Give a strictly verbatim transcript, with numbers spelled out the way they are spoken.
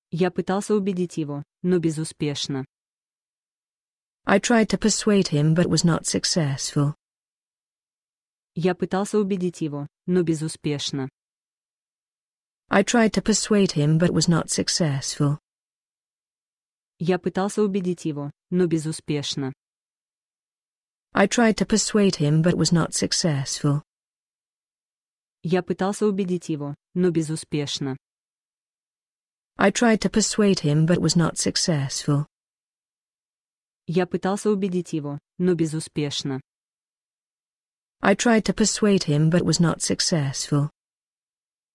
Я пытался убедить его, но безуспешно. I tried to persuade him but was not successful. Я пытался убедить его, но безуспешно. I tried to persuade him but was not successful. Я пытался убедить его, но безуспешно. I tried to persuade him but was not successful. Я пытался убедить его, но безуспешно. I tried to persuade him but was not successful. Я пытался убедить его, но безуспешно. I tried to persuade him but was not successful.